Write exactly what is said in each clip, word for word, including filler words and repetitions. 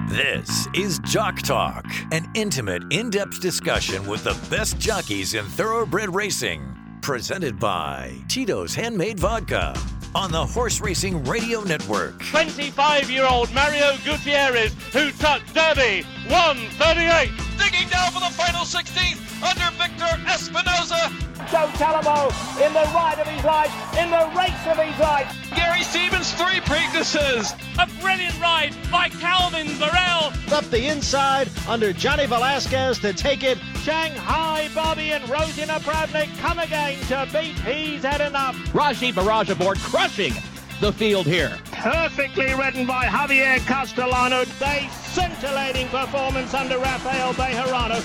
This is Jock Talk, an intimate, in-depth discussion with the best jockeys in thoroughbred racing. Presented by Tito's Handmade Vodka on the Horse Racing Radio Network. twenty-five-year-old Mario Gutierrez, who took Derby, one thirty-eight. Digging down for the final sixteenth under Victor Espinoza. Joe Talamo in the ride of his life, in the race of his life. Gary Stevens, three Preaknesses. A brilliant ride by Calvin Burrell. Up the inside under Johnny Velasquez to take it. Shanghai Bobby and Rosie Napravnik come again to beat He's Had Enough. Raji Barrage aboard, crushing the field here. Perfectly ridden by Javier Castellano. A scintillating performance under Rafael Bejarano.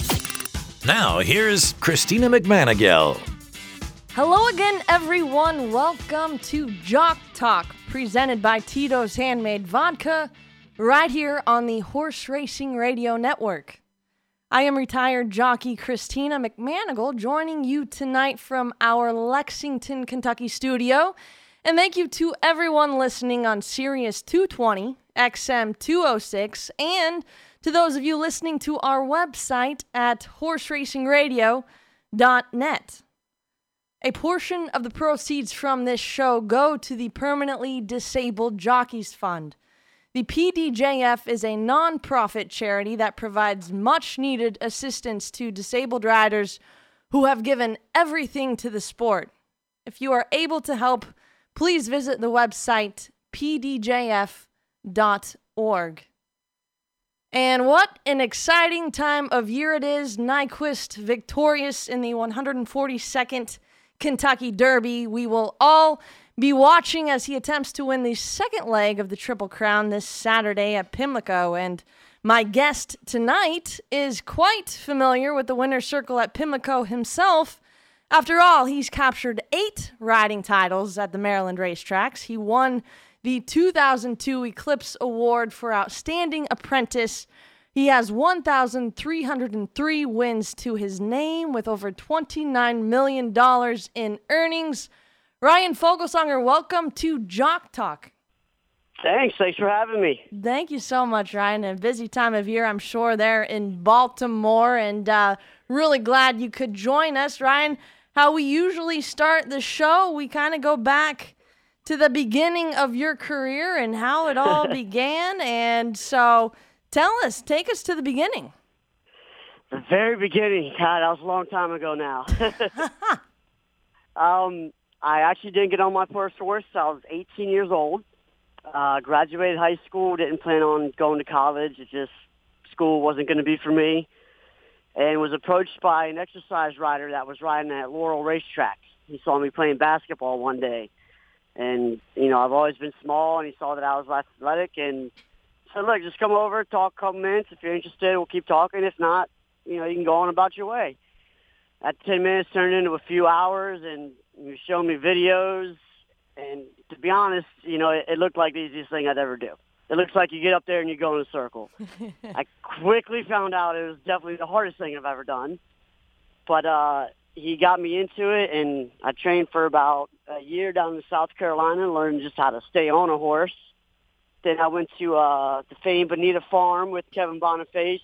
Now, here's Christina McManigal. Hello again, everyone. Welcome to Jock Talk, presented by Tito's Handmade Vodka, right here on the Horse Racing Radio Network. I am retired jockey Christina McManigal, joining you tonight from our Lexington, Kentucky studio. And thank you to everyone listening on Sirius two twenty, X M two oh six, and to those of you listening to our website at horse racing radio dot net. A portion of the proceeds from this show go to the Permanently Disabled Jockeys Fund. The P D J F is a non-profit charity that provides much-needed assistance to disabled riders who have given everything to the sport. If you are able to help, please visit the website p d j f dot org. And what an exciting time of year it is. Nyquist victorious in the one hundred forty-second Kentucky Derby. We will all be watching as he attempts to win the second leg of the Triple Crown this Saturday at Pimlico. And my guest tonight is quite familiar with the winner's circle at Pimlico himself. After all, he's captured eight riding titles at the Maryland racetracks. He won the two thousand two Eclipse Award for Outstanding Apprentice. He has one thousand three hundred three wins to his name with over twenty-nine million dollars in earnings. Ryan Fogelsonger, welcome to Jock Talk. Thanks. Thanks for having me. Thank you so much, Ryan. A busy time of year, I'm sure, there in Baltimore, and uh, really glad you could join us. Ryan, how we usually start the show, we kind of go back to the beginning of your career and how it all began. And so tell us, take us to the beginning. The very beginning. God, that was a long time ago now. um, I actually didn't get on my first horse until I was eighteen years old. Uh, graduated high school, didn't plan on going to college. It just, school wasn't going to be for me. And was approached by an exercise rider that was riding at Laurel Racetrack. He saw me playing basketball one day. And, you know, I've always been small, and he saw that I was athletic and said, look, just come over, talk a couple minutes. If you're interested, we'll keep talking. If not, you know, you can go on about your way. That ten minutes turned into a few hours, and he was showing me videos. And to be honest, you know, it, it looked like the easiest thing I'd ever do. It looks like you get up there and you go in a circle. I quickly found out it was definitely the hardest thing I've ever done. But uh, he got me into it, and I trained for about a year down in South Carolina and learned just how to stay on a horse. Then I went to uh, the famed Bonita Farm with Kevin Boniface,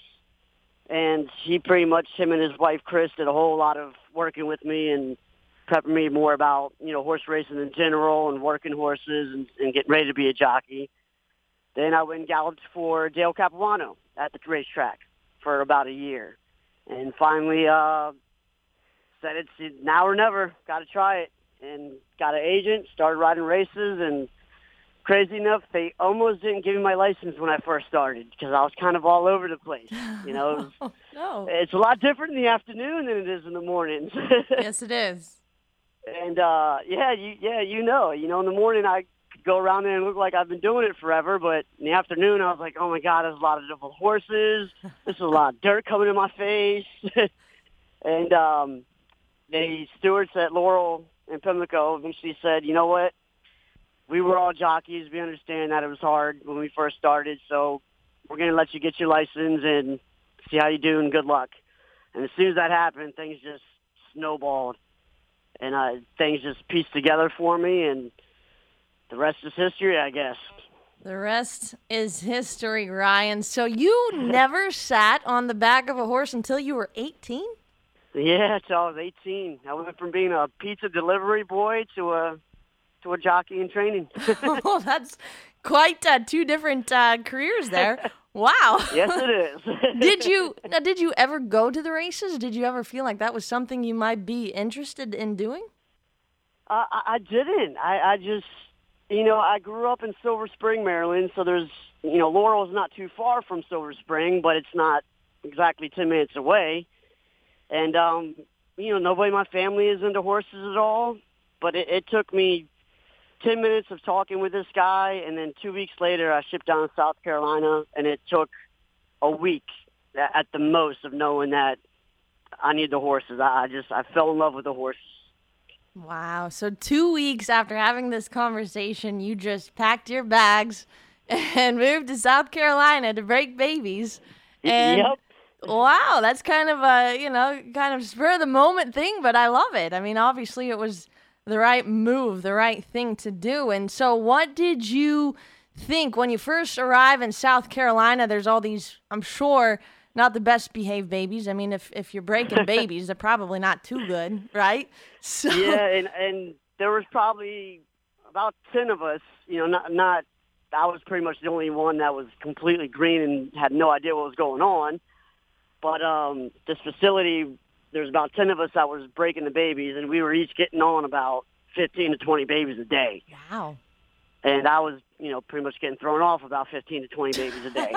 and he pretty much, him and his wife Chris, did a whole lot of working with me and prepping me more about, you know, horse racing in general and working horses and, and getting ready to be a jockey. Then I went and galloped for Dale Capuano at the racetrack for about a year. And finally uh, said it's now or never, got to try it. And got an agent, started riding races, and crazy enough, they almost didn't give me my license when I first started because I was kind of all over the place. You know, it was, oh, no. It's a lot different in the afternoon than it is in the mornings. Yes, it is. And, uh, yeah, you, yeah, you know, you know, in the morning I go around there and look like I've been doing it forever, but in the afternoon I was like, oh my God, there's a lot of different horses. There's a lot of dirt coming in my face. and um, the stewards at Laurel and Pimlico eventually said, you know what, we were all jockeys. We understand that it was hard when we first started, so we're going to let you get your license and see how you do, and good luck. And as soon as that happened, things just snowballed. And uh, things just pieced together for me, and the rest is history, I guess. The rest is history, Ryan. So you never sat on the back of a horse until you were eighteen? Yeah, until I was eighteen. I went from being a pizza delivery boy to a to a jockey in training. Well, that's quite uh, two different uh, careers there. Wow. Yes, it is. Did you now? Did you ever go to the races? Did you ever feel like that was something you might be interested in doing? Uh, I, I didn't. I, I just, you know, I grew up in Silver Spring, Maryland, so there's, you know, Laurel's not too far from Silver Spring, but it's not exactly ten minutes away. And, um, you know, nobody in my family is into horses at all, but it, it took me ten minutes of talking with this guy, and then two weeks later I shipped down to South Carolina, and it took a week at the most of knowing that I need the horses. I just, I fell in love with the horses. Wow. So two weeks after having this conversation, you just packed your bags and moved to South Carolina to break babies. And yep. Wow, that's kind of a, you know, kind of spur of the moment thing, but I love it. I mean, obviously it was the right move, the right thing to do. And so what did you think when you first arrive in South Carolina? There's all these, I'm sure, not the best behaved babies. I mean, if, if you're breaking babies, they're probably not too good, right? So yeah, and, and there was probably about ten of us, you know, not, not, I was pretty much the only one that was completely green and had no idea what was going on. But um, this facility, there's about ten of us that was breaking the babies, and we were each getting on about fifteen to twenty babies a day. Wow. And I was, you know, pretty much getting thrown off about fifteen to twenty babies a day.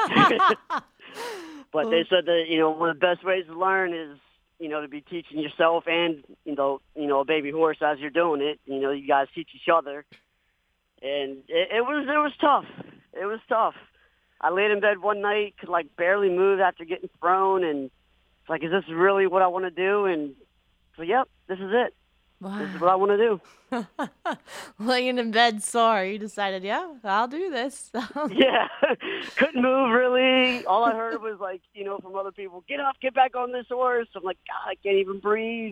But they said that, you know, one of the best ways to learn is, you know, to be teaching yourself and, you know, you know, a baby horse as you're doing it. You know, you guys teach each other. And it, it was it was tough. It was tough. I laid in bed one night, could like barely move after getting thrown, and it's like, is this really what I want to do? And so, yep, this is it. Wow. This is what I want to do. Laying in bed sore, you decided, yeah, I'll do this. Yeah, couldn't move really. All I heard was like, you know, from other people, get up, get back on this horse. I'm like, God, I can't even breathe.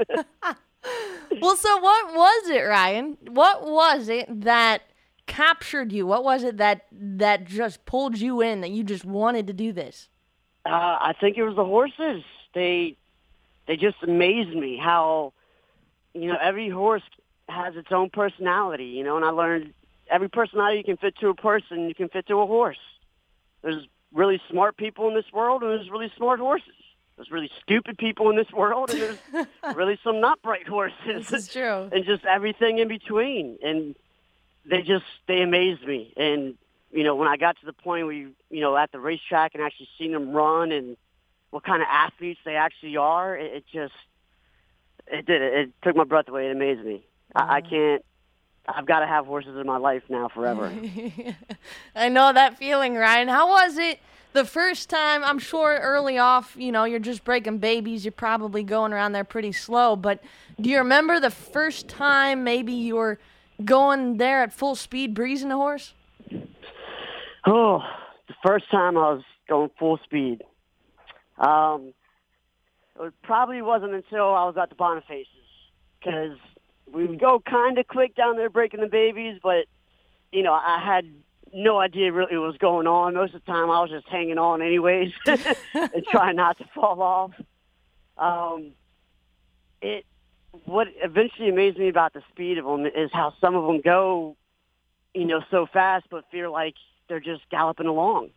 Well, so what was it, Ryan? What was it that captured you? What was it that that just pulled you in, that you just wanted to do this? Uh, I think it was the horses. They they just amazed me how, you know, every horse has its own personality, you know, and I learned every personality you can fit to a person, you can fit to a horse. There's really smart people in this world, and there's really smart horses. There's really stupid people in this world, and there's really some not bright horses. This is true. And just everything in between. And they just, they amazed me. And, you know, when I got to the point where, you, you know, at the racetrack and actually seeing them run and what kind of athletes they actually are, it, it just, it did it. It took my breath away. It amazed me. Wow. I, I can't, I've got to have horses in my life now forever. I know that feeling, Ryan. How was it the first time? I'm sure early off, you know, you're just breaking babies. You're probably going around there pretty slow. But do you remember the first time maybe you were going there at full speed, breezing a horse? Oh, the first time I was going full speed. Um, it probably wasn't until I was at the Bonifaces, because we would go kind of quick down there breaking the babies, but, you know, I had no idea really what was going on. Most of the time I was just hanging on anyways and trying not to fall off. Um, it What eventually amazed me about the speed of them is how some of them go, you know, so fast but feel like they're just galloping along.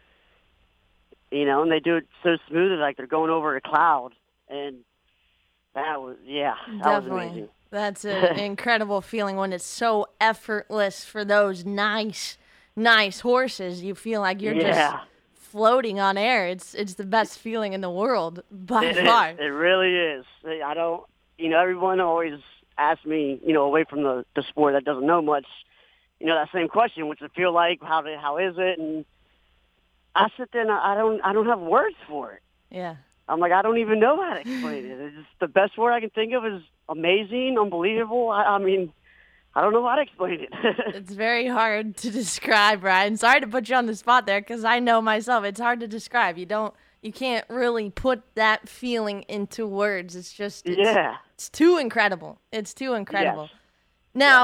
You know, and they do it so smoothly, like they're going over a cloud. And that was, yeah, that Definitely. was amazing. That's an incredible feeling when it's so effortless for those nice, nice horses. You feel like you're yeah. just floating on air. It's it's the best feeling in the world by it far. Is. It really is. I don't, you know, everyone always asks me, you know, away from the, the sport that doesn't know much, you know, that same question, what's it feel like? How how is it? And I sit there and I don't I don't have words for it. Yeah. I'm like, I don't even know how to explain it. It's just the best word I can think of is amazing, unbelievable. I, I mean, I don't know how to explain it. It's very hard to describe, Ryan. Sorry to put you on the spot there, because I know myself. It's hard to describe. You don't, you can't really put that feeling into words. It's just, it's, yeah. It's too incredible. It's too incredible. Yes. Now,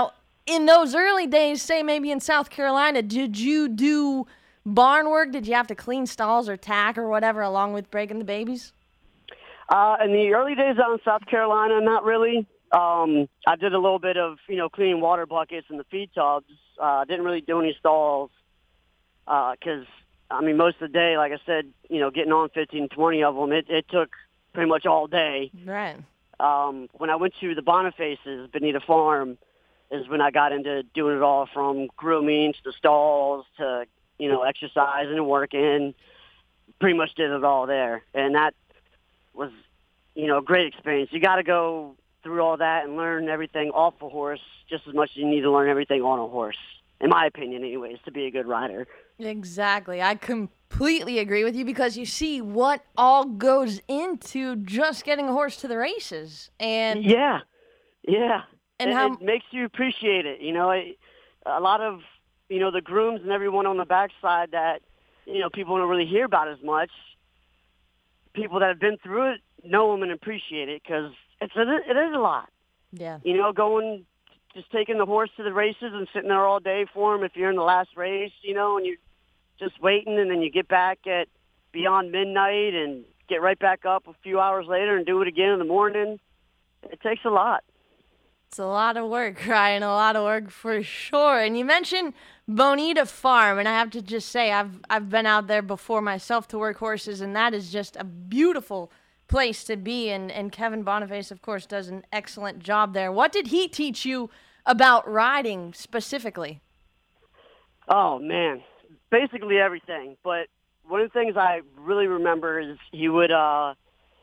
in those early days, say maybe in South Carolina, did you do barn work? Did you have to clean stalls or tack or whatever along with breaking the babies? Uh, in the early days out in South Carolina, not really. Um, I did a little bit of, you know, cleaning water buckets and the feed tubs. Uh, didn't really do any stalls because, uh, I mean, most of the day, like I said, you know, getting on fifteen, twenty of them, it, it took pretty much all day. Right. Um, when I went to the Bonifaces, Bonita Farm, is when I got into doing it all from grooming to the stalls to, you know, exercising and working. Pretty much did it all there. And that was, you know, a great experience. You got to go through all that and learn everything off a horse just as much as you need to learn everything on a horse, in my opinion anyways, to be a good rider. Exactly. I completely agree with you because you see what all goes into just getting a horse to the races. And yeah, yeah. And it, how it makes you appreciate it. You know, it, a lot of, you know, the grooms and everyone on the backside that, you know, people don't really hear about as much. People that have been through it know them and appreciate it because it's a, it is a lot. Yeah. You know, going, just taking the horse to the races and sitting there all day for him if you're in the last race, you know, and you're just waiting and then you get back at beyond midnight and get right back up a few hours later and do it again in the morning. It takes a lot. It's a lot of work, Ryan, a lot of work for sure. And you mentioned Bonita Farm, and I have to just say I've I've been out there before myself to work horses, and that is just a beautiful place to be. And, and Kevin Boniface, of course, does an excellent job there. What did he teach you about riding specifically? Oh, man, basically everything. But one of the things I really remember is he would uh,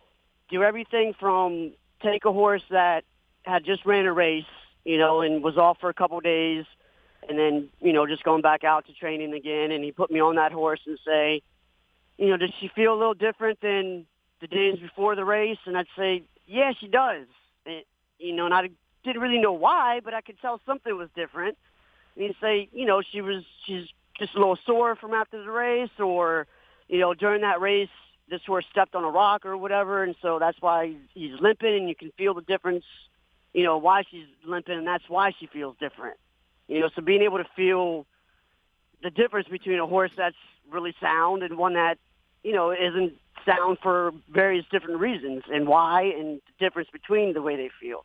do everything from take a horse that had just ran a race, you know, and was off for a couple of days, and then, you know, just going back out to training again, and he put me on that horse and say, you know, does she feel a little different than the days before the race? And I'd say, yeah, she does. And, you know, and I didn't really know why, but I could tell something was different. And he'd say, you know, she was, she's just a little sore from after the race, or, you know, during that race, this horse stepped on a rock or whatever, and so that's why he's limping, and you can feel the difference, you know, why she's limping, and that's why she feels different. You know, so being able to feel the difference between a horse that's really sound and one that, you know, isn't sound for various different reasons, and why, and the difference between the way they feel.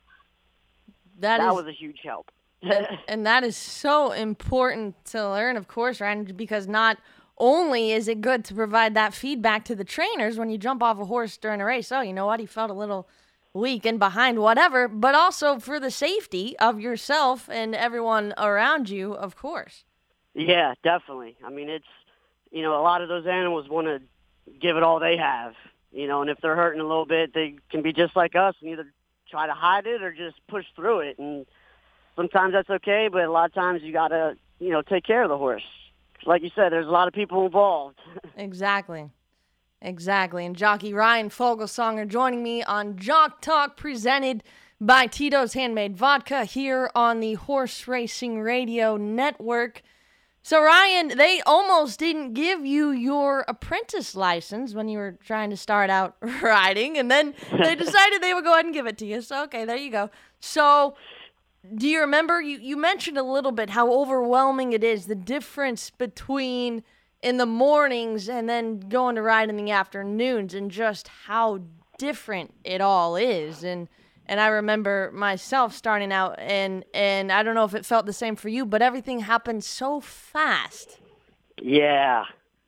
That, that is, was a huge help. and, and that is so important to learn, of course, Ryan, because not only is it good to provide that feedback to the trainers when you jump off a horse during a race, oh, you know what, he felt a little weak and behind, whatever, but also for the safety of yourself and everyone around you, of course. Yeah, definitely. I mean, it's, you know, a lot of those animals want to give it all they have, you know, and if they're hurting a little bit, they can be just like us and either try to hide it or just push through it. And sometimes that's okay, but a lot of times you got to, you know, take care of the horse. Like you said, there's a lot of people involved. Exactly. Exactly. And jockey Ryan Fogelsonger joining me on Jock Talk, presented by Tito's Handmade Vodka here on the Horse Racing Radio Network. So, Ryan, they almost didn't give you your apprentice license when you were trying to start out riding, and then they decided they would go ahead and give it to you. So, okay, there you go. So, do you remember, you, you mentioned a little bit how overwhelming it is, the difference between in the mornings and then going to ride in the afternoons, and just how different it all is. And and I remember myself starting out, and, and I don't know if it felt the same for you, but everything happened so fast. Yeah.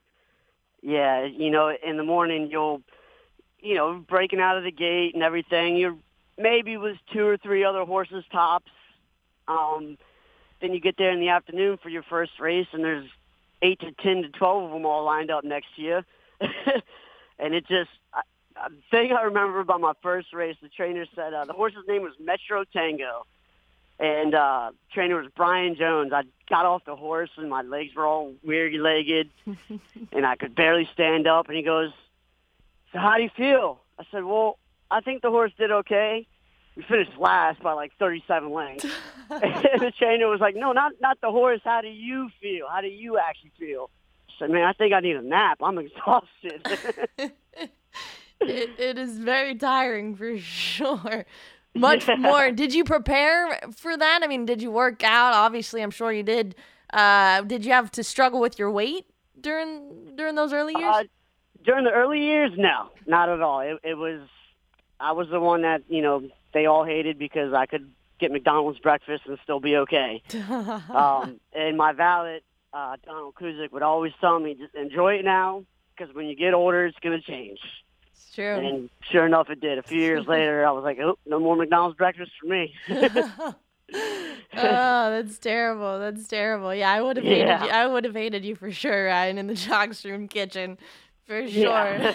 Yeah, you know, in the morning you'll, you know, breaking out of the gate and everything, you're maybe with two or three other horses tops. Um, then you get there in the afternoon for your first race, and there's eight to ten to twelve of them all lined up next to you. And it just, I, a thing I remember about my first race, the trainer said, uh, the horse's name was Metro Tango. And uh, trainer was Brian Jones. I got off the horse, and my legs were all weary-legged, and I could barely stand up. And he goes, so how do you feel? I said, well, I think the horse did okay. We finished last by like thirty-seven lengths. And the trainer was like, no, not not the horse. How do you feel? How do you actually feel? I said, man, I think I need a nap. I'm exhausted. it, it is very tiring for sure. much more. Did you prepare for that? I mean, did you work out? Obviously, I'm sure you did. Uh, did you have to struggle with your weight during during those early years? Uh, during the early years, no, not at all. It, it was, I was the one that, you know, they all hated because I could get McDonald's breakfast and still be okay. um, and my valet, uh, Donald Kuzik, would always tell me, just enjoy it now, because when you get older, it's going to change. It's true. And sure enough, it did. A few years later, I was like, oh, no more McDonald's breakfast for me. Oh, that's terrible. That's terrible. Yeah, I would have hated Yeah. you. I would have hated you for sure, Ryan, in the Jocks Room kitchen, for sure. Yeah.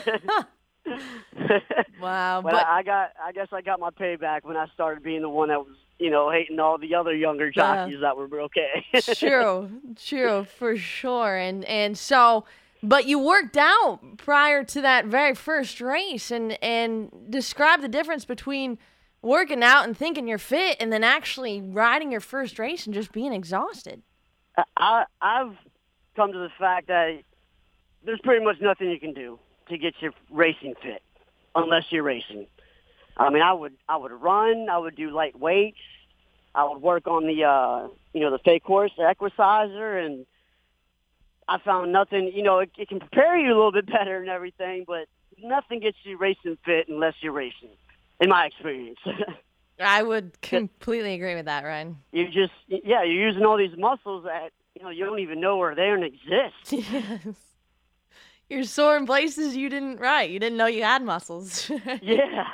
Wow. But, But I got, I guess I got my payback when I started being the one that was, you know, hating all the other younger jockeys that were okay. true, true, for sure. And and so, but you worked out prior to that very first race, and and describe the difference between working out and thinking you're fit, and then actually riding your first race and just being exhausted. I, I've come to the fact that there's pretty much nothing you can do to get your racing fit unless you're racing. I mean, I would I would run, I would do light weights, I would work on the uh, you know the fake horse, the equicizer, and I found nothing. You know, it, it can prepare you a little bit better and everything, but nothing gets you racing fit unless you're racing, in my experience. I would completely agree with that, Ryan. You just yeah, you're using all these muscles that you know you don't even know are there and exist. Yes. You're sore in places you didn't ride. You didn't know you had muscles. Yeah.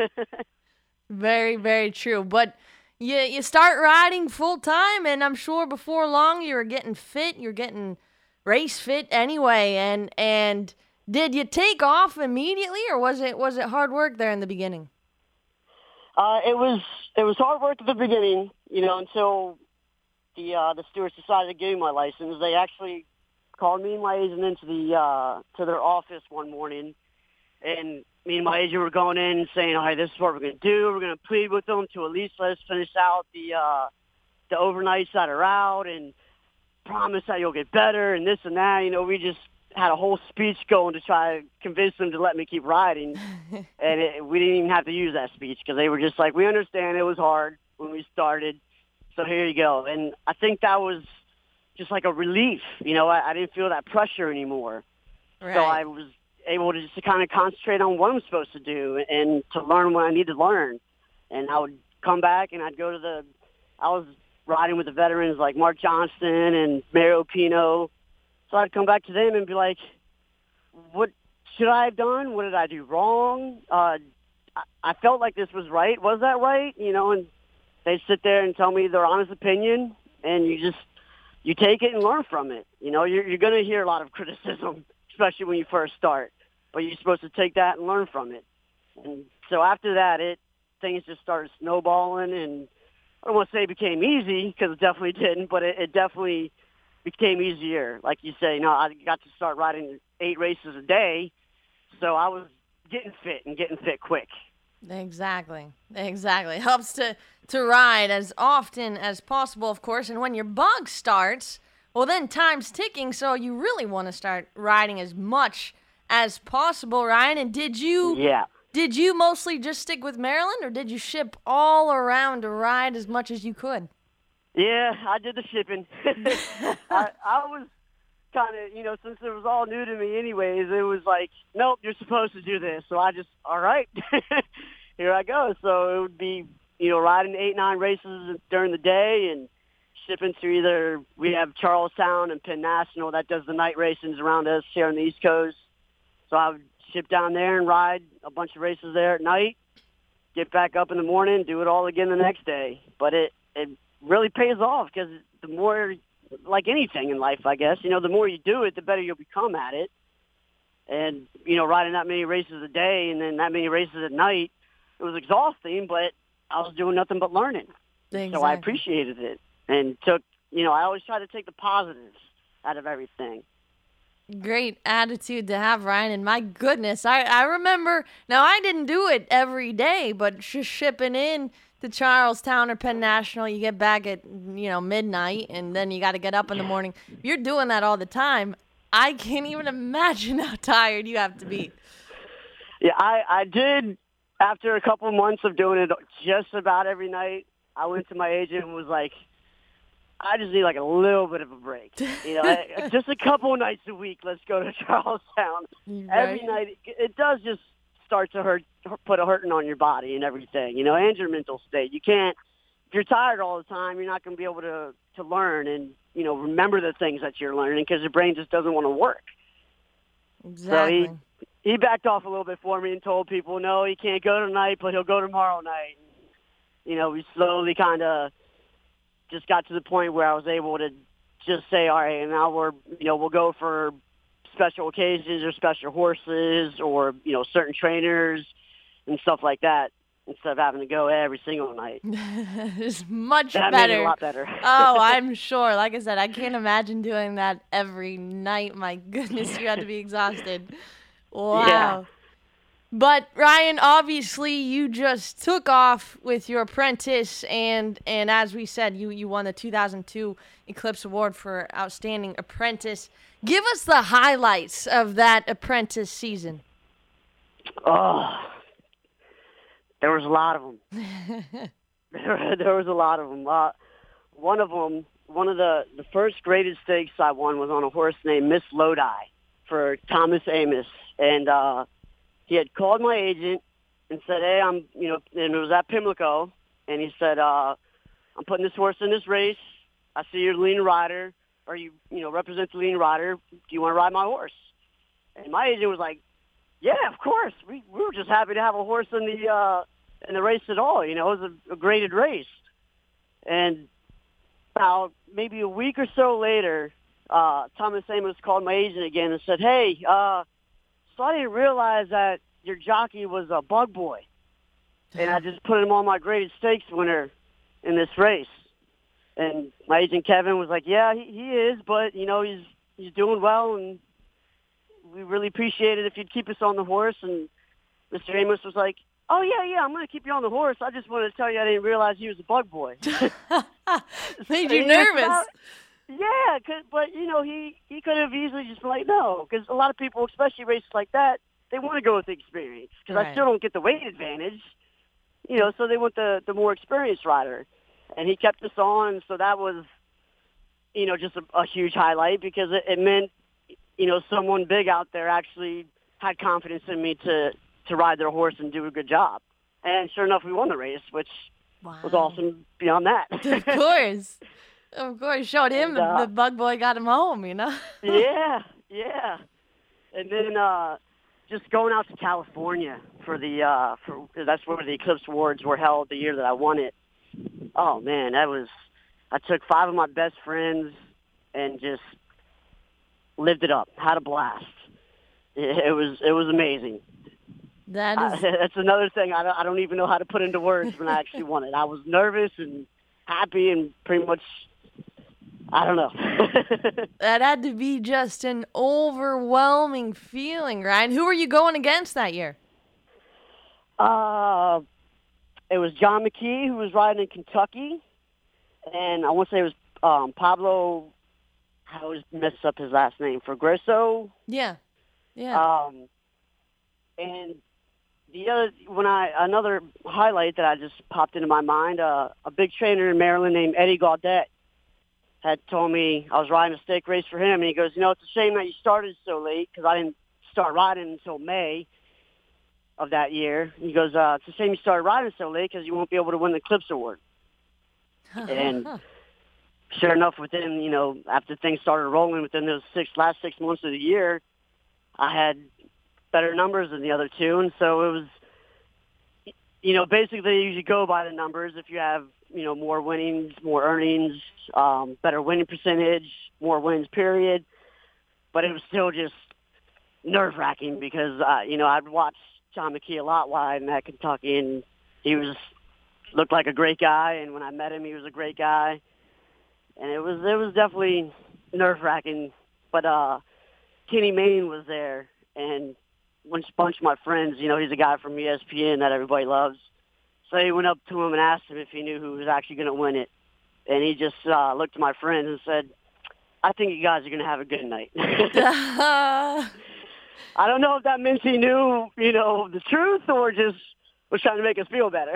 Very, very true. But you you start riding full time, and I'm sure before long you were getting fit. You're getting race fit anyway. And and did you take off immediately, or was it was it hard work there in the beginning? Uh, it was it was hard work at the beginning, you know, until the uh, the stewards decided to give me my license. They actually called me and my agent into the uh, to their office one morning, and me and my agent were going in and saying, "All right, this is what we're going to do. We're going to plead with them to at least let us finish out the uh, the overnights that are out, and promise that you'll get better and this and that." You know, we just had a whole speech going to try to convince them to let me keep riding, and it, we didn't even have to use that speech because they were just like, "We understand it was hard when we started, so here you go." And I think that was just like a relief. You know, I, I didn't feel that pressure anymore. Right. So I was able to just to kind of concentrate on what I'm supposed to do and to learn what I need to learn. And I would come back and I'd go to the, I was riding with the veterans like Mark Johnston and Mario Pino. So I'd come back to them and be like, what should I have done? What did I do wrong? Uh, I, I felt like this was right. Was that right? You know, and they'd sit there and tell me their honest opinion, and you just, you take it and learn from it. You know, you're, you're going to hear a lot of criticism, especially when you first start, but you're supposed to take that and learn from it. And so after that, it things just started snowballing, and I don't want to say it became easy because it definitely didn't, but it, it definitely became easier. Like you say, you know, I got to start riding eight races a day, so I was getting fit and getting fit quick. Exactly. Exactly. Helps to, to ride as often as possible, of course. And when your bug starts, well, then time's ticking, so you really want to start riding as much as possible, Ryan. And did you Yeah. did you mostly just stick with Maryland, or did you ship all around to ride as much as you could? Yeah, I did the shipping. I, I was kind of, you know, since it was all new to me anyways, it was like, nope, you're supposed to do this. So I just, all right, here I go. So it would be, you know, riding eight, nine races during the day and shipping to either, we have Charlestown and Penn National that does the night races around us here on the East Coast. So I would ship down there and ride a bunch of races there at night, get back up in the morning, do it all again the next day. But it, it really pays off because the more, like anything in life, I guess, you know, the more you do it, the better you'll become at it. And, you know, riding that many races a day and then that many races at night, it was exhausting, but I was doing nothing but learning. Exactly. So I appreciated it and took, you know, I always try to take the positives out of everything. Great attitude to have, Ryan. And my goodness, I, I remember, now I didn't do it every day, but just shipping in to Charlestown or Penn National, you get back at, you know, midnight, and then you got to get up in the morning. If you're doing that all the time, I can't even imagine how tired you have to be. Yeah, I, I did after a couple months of doing it just about every night, I went to my agent and was like, I just need like a little bit of a break. You know, just a couple nights a week. Let's go to Charlestown. Right. Every night, it, it does just start to hurt, put a hurting on your body and everything. You know, and your mental state. You can't. If you're tired all the time, you're not going to be able to to learn and you know remember the things that you're learning because your brain just doesn't want to work. Exactly. So he he backed off a little bit for me and told people, no, he can't go tonight, but he'll go tomorrow night. You know, we slowly kind of just got to the point where I was able to just say, all right, and now we're, you know, we'll go for special occasions or special horses or, you know, certain trainers and stuff like that instead of having to go every single night. It's much that better. Made it a lot better. Oh, I'm sure. Like I said, I can't imagine doing that every night. My goodness, you had to be exhausted. Wow. Yeah. But Ryan, obviously you just took off with your apprentice, and and as we said, you, you won the two thousand two Eclipse Award for Outstanding Apprentice. Give us the highlights of that apprentice season. Oh, there was a lot of them. there, there was a lot of them. Uh, one of them, one of the, the first graded stakes I won was on a horse named Miss Lodi for Thomas Amos, and uh, he had called my agent and said, hey, I'm, you know, and it was at Pimlico, and he said, uh, I'm putting this horse in this race. I see you're the leading rider, or you, you know, represent the leading rider. Do you want to ride my horse? And my agent was like, yeah, of course. We, we were just happy to have a horse in the uh, in the race at all. You know, it was a, a graded race. And about maybe a week or so later, uh, Thomas Amos called my agent again and said, hey, uh, so I didn't realize that your jockey was a bug boy. And I just put him on my graded stakes winner in this race. And my agent Kevin was like, yeah, he, he is, but, you know, he's he's doing well, and we really appreciate it if you'd keep us on the horse. And Mister Amos was like, oh, yeah, yeah, I'm going to keep you on the horse. I just wanted to tell you I didn't realize he was a bug boy. Made you nervous. About, yeah, cause, but, you know, he, he could have easily just been like, no, because a lot of people, especially races like that, they want to go with the experience because right. I still don't get the weight advantage, you know, so they want the, the more experienced rider. And he kept us on, so that was, you know, just a, a huge highlight because it, it meant, you know, someone big out there actually had confidence in me to, to ride their horse and do a good job. And sure enough, we won the race, which wow. was awesome beyond that. Of course. Of course. Showed him and, uh, the bug boy got him home, you know? yeah, yeah. And then uh, just going out to California for the, uh, for that's where the Eclipse Awards were held the year that I won it. Oh, man, that was, I took five of my best friends and just lived it up, had a blast. It, it was it was amazing. That is... I, that's another thing I don't, I don't even know how to put into words when I actually won it. I was nervous and happy and pretty much, I don't know. That had to be just an overwhelming feeling, Ryan. Who were you going against that year? Uh... It was John McKee, who was riding in Kentucky, and I want to say it was um, Pablo, I always mess up his last name, Progresso. Yeah, yeah. Um, and the other, when I, another highlight that I just popped into my mind, uh, a big trainer in Maryland named Eddie Gaudette had told me, I was riding a stake race for him, and he goes, you know, it's a shame that you started so late, because I didn't start riding until May of that year. He goes, uh, it's a shame you started riding so late because you won't be able to win the Eclipse Award. And sure enough, within, you know, after things started rolling within those six last six months of the year, I had better numbers than the other two. And so it was, you know, basically you usually go by the numbers. If you have, you know, more winnings, more earnings, um, better winning percentage, more wins, period. But it was still just nerve-wracking because, uh, you know, I'd watch John McKee a lot wide in that Kentucky, and he was looked like a great guy. And when I met him, he was a great guy, and it was it was definitely nerve wracking. But uh, Kenny Mayne was there, and a bunch of my friends, you know, he's a guy from E S P N that everybody loves. So he went up to him and asked him if he knew who was actually going to win it, and he just uh, looked at my friends and said, "I think you guys are going to have a good night." I don't know if that meant he knew, you know, the truth or just was trying to make us feel better.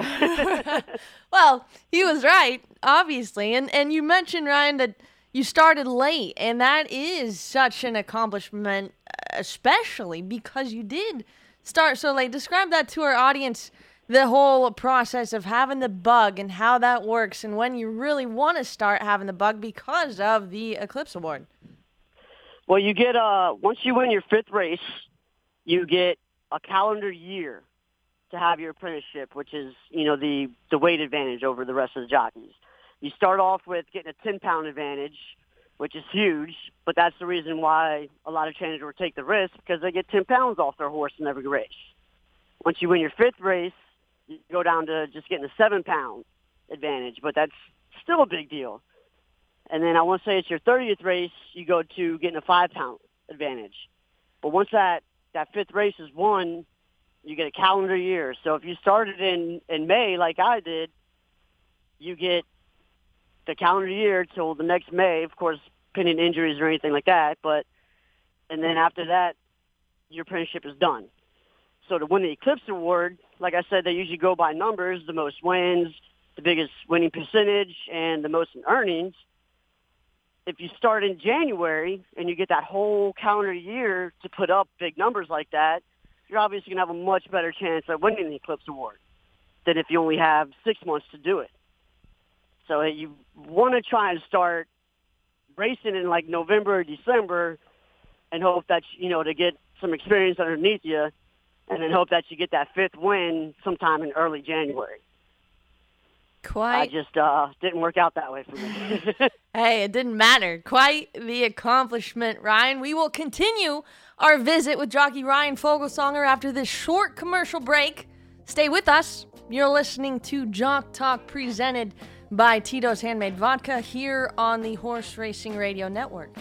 Well, he was right, obviously. And and you mentioned, Ryan, that you started late, and that is such an accomplishment, especially because you did start so late. Describe that to our audience, the whole process of having the bug and how that works and when you really want to start having the bug because of the Eclipse Award. Well, you get, uh, once you win your fifth race, you get a calendar year to have your apprenticeship, which is, you know, the, the weight advantage over the rest of the jockeys. You start off with getting a ten-pound advantage, which is huge, but that's the reason why a lot of trainers will take the risk, because they get ten pounds off their horse in every race. Once you win your fifth race, you go down to just getting a seven-pound advantage, but that's still a big deal. And then I want to say it's your thirtieth race, you go to getting a five-pound advantage. But once that, that fifth race is won, you get a calendar year. So if you started in, in May like I did, you get the calendar year till the next May, of course, pending injuries or anything like that. But and then after that, your apprenticeship is done. So to win the Eclipse Award, like I said, they usually go by numbers, the most wins, the biggest winning percentage, and the most in earnings. If you start in January and you get that whole calendar year to put up big numbers like that, you're obviously going to have a much better chance at winning the Eclipse Award than if you only have six months to do it. So you want to try and start racing in like November or December and hope that, you know, to get some experience underneath you, and then hope that you get that fifth win sometime in early January. Quite. I just uh, didn't work out that way for me. Hey, it didn't matter. Quite the accomplishment, Ryan. We will continue our visit with jockey Ryan Fogelsonger after this short commercial break. Stay with us. You're listening to Jock Talk, presented by Tito's Handmade Vodka here on the Horse Racing Radio Network.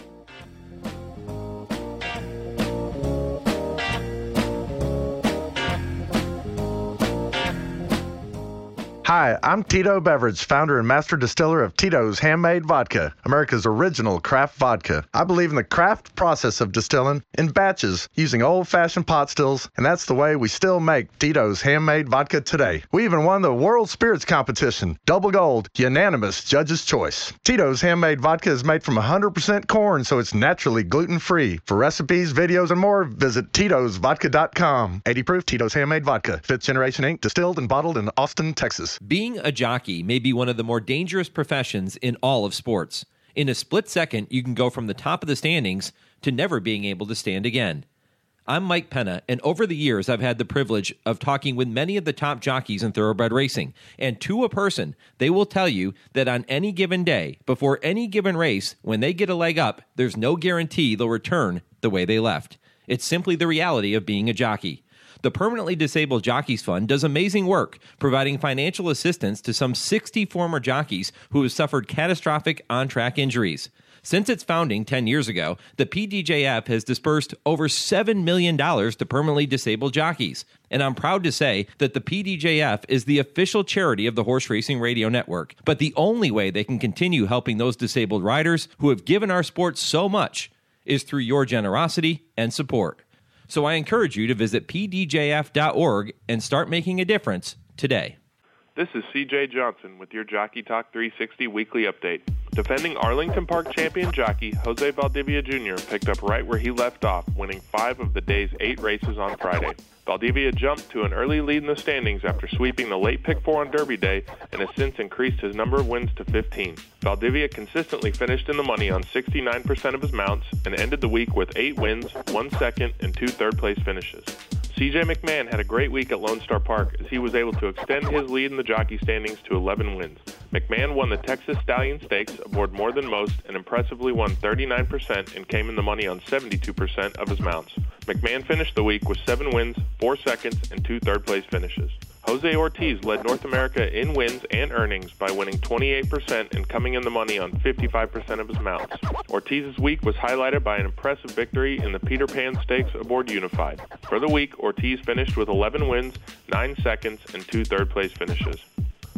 Hi, I'm Tito Beverage, founder and master distiller of Tito's Handmade Vodka, America's original craft vodka. I believe in the craft process of distilling in batches using old-fashioned pot stills, and that's the way we still make Tito's Handmade Vodka today. We even won the World Spirits Competition, double gold, unanimous judge's choice. Tito's Handmade Vodka is made from one hundred percent corn, so it's naturally gluten-free. For recipes, videos, and more, visit Titos Vodka dot com. eighty proof Tito's Handmade Vodka, fifth generation ink, distilled and bottled in Austin, Texas. Being a jockey may be one of the more dangerous professions in all of sports. In a split second, you can go from the top of the standings to never being able to stand again. I'm Mike Penna, and over the years, I've had the privilege of talking with many of the top jockeys in thoroughbred racing. And to a person, they will tell you that on any given day, before any given race, when they get a leg up, there's no guarantee they'll return the way they left. It's simply the reality of being a jockey. The Permanently Disabled Jockeys Fund does amazing work, providing financial assistance to some sixty former jockeys who have suffered catastrophic on-track injuries. Since its founding ten years ago, the P D J F has dispersed over seven million dollars to permanently disabled jockeys. And I'm proud to say that the P D J F is the official charity of the Horse Racing Radio Network. But the only way they can continue helping those disabled riders who have given our sport so much is through your generosity and support. So I encourage you to visit P D J F dot org and start making a difference today. This is C J Johnson with your Jockey Talk three sixty weekly update. Defending Arlington Park champion jockey Jose Valdivia Junior picked up right where he left off, winning five of the day's eight races on Friday. Valdivia jumped to an early lead in the standings after sweeping the late pick four on Derby Day and has since increased his number of wins to fifteen. Valdivia consistently finished in the money on sixty-nine percent of his mounts and ended the week with eight wins, one second, and two third-place finishes. C J McMahon had a great week at Lone Star Park as he was able to extend his lead in the jockey standings to eleven wins. McMahon won the Texas Stallion Stakes aboard more than most and impressively won thirty-nine percent and came in the money on seventy-two percent of his mounts. McMahon finished the week with seven wins, four seconds, and two third-place finishes. Jose Ortiz led North America in wins and earnings by winning twenty-eight percent and coming in the money on fifty-five percent of his mounts. Ortiz's week was highlighted by an impressive victory in the Peter Pan Stakes aboard Unified. For the week, Ortiz finished with eleven wins, nine seconds, and two third-place finishes.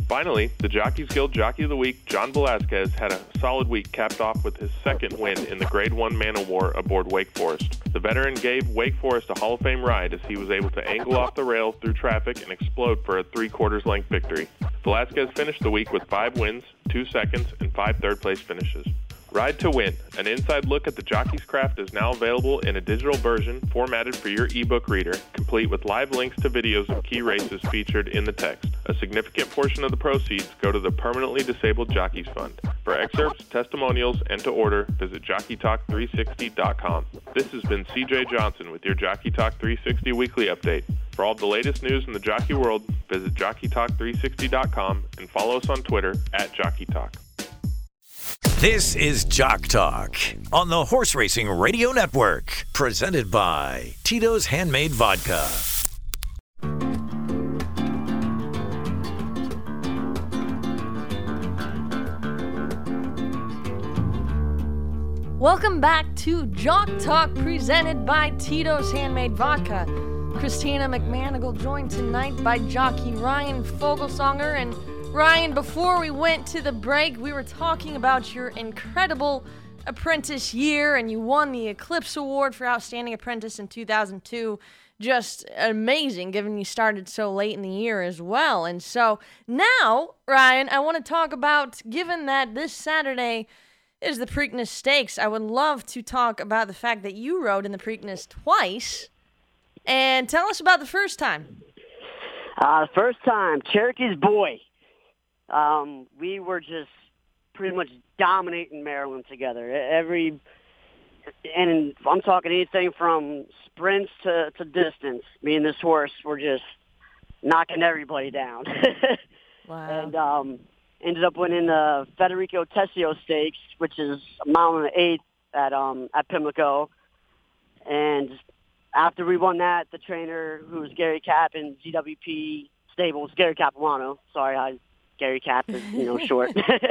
Finally, the Jockeys Guild Jockey of the Week, John Velasquez, had a solid week capped off with his second win in the Grade one Man o' War aboard Wake Forest. The veteran gave Wake Forest a Hall of Fame ride as he was able to angle off the rail through traffic and explode for a three-quarters length victory. Velasquez finished the week with five wins, two seconds, and five third-place finishes. Ride to Win, an inside look at the jockey's craft, is now available in a digital version formatted for your ebook reader, complete with live links to videos of key races featured in the text. A significant portion of the proceeds go to the Permanently Disabled Jockeys Fund. For excerpts, testimonials, and to order, visit jockey talk three sixty dot com. This has been C J Johnson with your Jockey Talk three sixty Weekly Update. For all the latest news in the jockey world, visit jockey talk three sixty dot com and follow us on Twitter at Jockey Talk. This is Jock Talk on the Horse Racing Radio Network, presented by Tito's Handmade Vodka. Welcome back to Jock Talk, presented by Tito's Handmade Vodka. Christina McManigal joined tonight by jockey Ryan Fogelsonger. And Ryan, before we went to the break, we were talking about your incredible apprentice year, and you won the Eclipse Award for Outstanding Apprentice in two thousand two. Just amazing, given you started so late in the year as well. And so now, Ryan, I want to talk about, given that this Saturday is the Preakness Stakes, I would love to talk about the fact that you rode in the Preakness twice. And tell us about the first time. Uh, the first time, Cherokee's Boy. Um, we were just pretty much dominating Maryland together. Every, and I'm talking anything from sprints to, to distance. Me and this horse were just knocking everybody down. Wow. And um, ended up winning the Federico Tessio Stakes, which is a mile and an eighth at um at Pimlico. And after we won that, the trainer, who was Gary Cap in G W P Stables, Gary Capuano, sorry, I Gary Cap is, you know, short,